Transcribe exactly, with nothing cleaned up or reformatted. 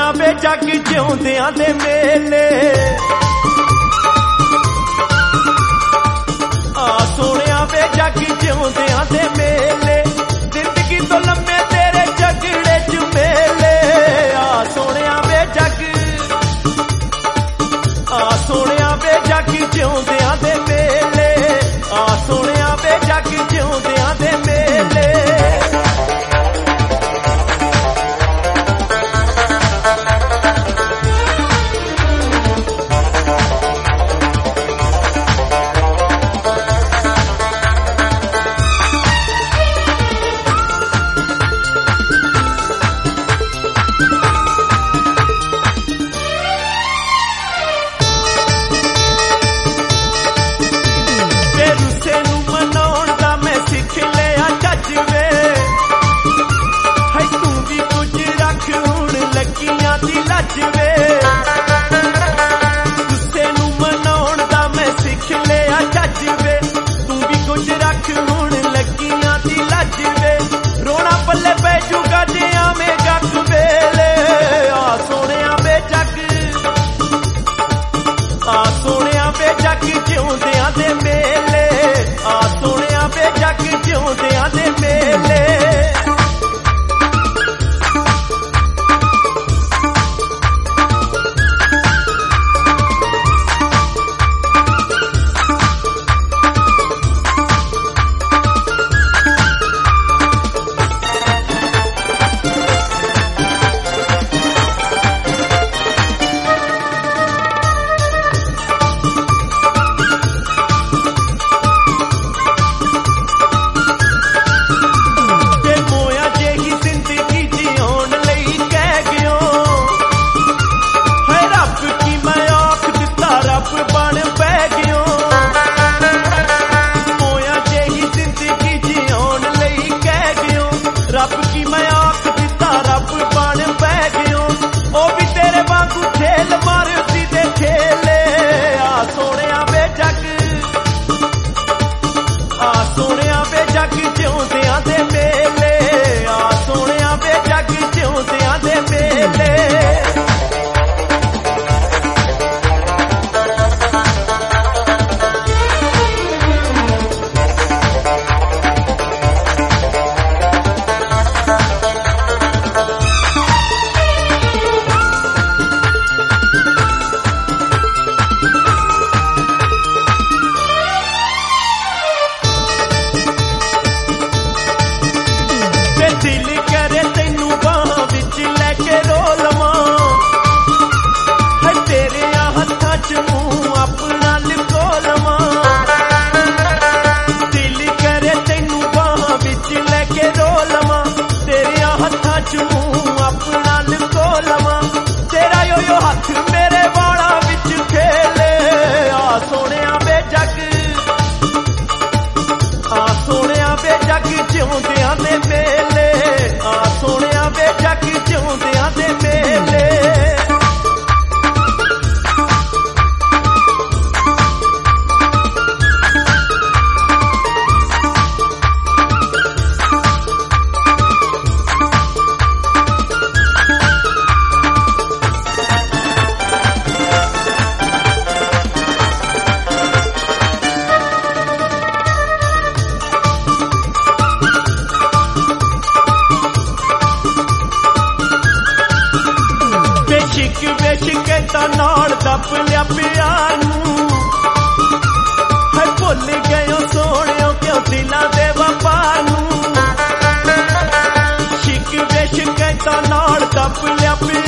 ਵੇ ਜੱਗ ਜਿਉਂਦਿਆਂ ਦੇ ਮੇਲੇ ਆ ਸੋਹਣਿਆ ਵੇ ਜੱਗ ਜਿਉਂਦਿਆਂ ਦੇ ਮੇਲੇ ਜ਼ਿੰਦਗੀ ਤੋਂ ਲੰਮੇ ਤੇਰੇ ਝਗੜੇ ਚ ਮੇਲੇ ਆ ਸੋਹਣਿਆ ਵੇ ਜੱਗ ਆ ਸੋਹਣਿਆ ਵੇ ਜੱਗ ਜਿਉਂਦਿਆਂ ਦੇ ਮੇਲੇ ਆ ਸੋਹਣਿਆ ਵੇ ਜੱਗ ਜਿਉਂਦਿਆਂ ਦੇ ਮੇਲੇ ਗੁੱਸੇ ਨੂੰ ਮਨਾਉਣ ਦਾ ਮੈਂ ਸਿੱਖ ਲਿਆ ਚੱਜ ਵੇ ਤੂੰ ਵੀ ਕੁਝ ਰੱਖ ਹੁਣ ਲੱਗੀਆਂ ਦੀ ਲੱਜ ਵੇ ਰੋਣਾ ਪੱਲੇ ਪੈ ਜੂਗਾ ਜੇ ਆਵੇਂ ਗੱਕ ਵੇਲੇ ਆ ਸੋਹਣਿਆ ਵੇ ਜੱਗ ਆ ਸੋਹਣਿਆ ਵੇ ਜੱਗ ਜਿਉਂਦਿਆਂ ਦੇ ਮੇਲੇ ਆ ਸੋਹਣਿਆ ਵੇ ਜੱਗ ਜਿਉਂਦਿਆਂ ਦੇ ਮੇਲੇ ਰੱਬ ਕੀ ਮੈਂ ਆਖ ਦਿੱਤਾ ਰੱਬ ਬਣ ਪੈ ਗਿਓ ਉਹ ਵੀ ਤੇਰੇ ਵਾਂਗੂ ਖੇਲ ਮਾਰਦੀ ਦੇ ਖੇਲੇ ਆ ਸੋਹਣਿਆ ਵੇ ਜੱਗ ਆ ਸੋਹਣਿਆ ਵੇ ਜੱਗ ਜਿਉਂਦਿਆਂ ਦੇ ਮੇਲੇ ਆ ਸੋਹਣਿਆ ਵੇ ਜੱਗ ਜਿਉਂਦਿਆਂ ਦੇ ਮੇਲੇ ਦਿਲ ਕਰੇ ਤੈਨੂੰ ਬਾਹਾਂ ਵਿੱਚ ਲੈ ਕੇ ਰੋ ਲਵਾਂ ਹੈ ਤੇਰਿਆਂ ਹੱਥਾਂ ਚ ਮੂੰਹ ਆਪਣਾ ਲੁਕੋ ਲਵਾਂ ਦਿਲ ਕਰੇ ਤੈਨੂੰ ਬਾਹਾਂ ਵਿੱਚ ਲੈ ਕੇ ਰੋ ਲਵਾਂ ਤੇਰਿਆਂ ਹੱਥਾਂ ਚ ਮੂੰਹ ਆਪਣਾ ਲੁਕੋ ਲਵਾਂ ਤੇਰਾ ਯੋ ਯੋ ਹੱਥ ਮੇਰੇ ਵਾਲਾਂ ਵਿੱਚ ਖੇਲੇ ਆ ਸੋਹਣਿਆ ਵੇ ਜੱਗ ਆ ਸੋਹਣਿਆ ਵੇ ਜੱਗ ਜਿਉਂਦਿਆਂ ਦੇ ਮੇਲੇ ਆ ਸੋਹਣਿਆ ਵੇ ਜੱਗ ਜਿਉਂਦਿਆਂ ਦੇ ਮੇਲੇ ਇਸ਼ਕ ਸ਼ਿਕੈਤਾਂ ਨਾਲ ਦੱਬ ਲਿਆ ਪਿਆ ਨੂੰ ਹੈ ਭੁੱਲ ਗਇਓ ਸੋਹਣਿਓ ਕਿਉਂ ਦਿਲਾਂ ਦੇ ਵਫਾ ਨੂੰ ਇਸ਼ਕ ਸ਼ਿਕੈਤਾਂ ਨਾਲ ਦੱਬ ਲਿਆ ਪਿਆ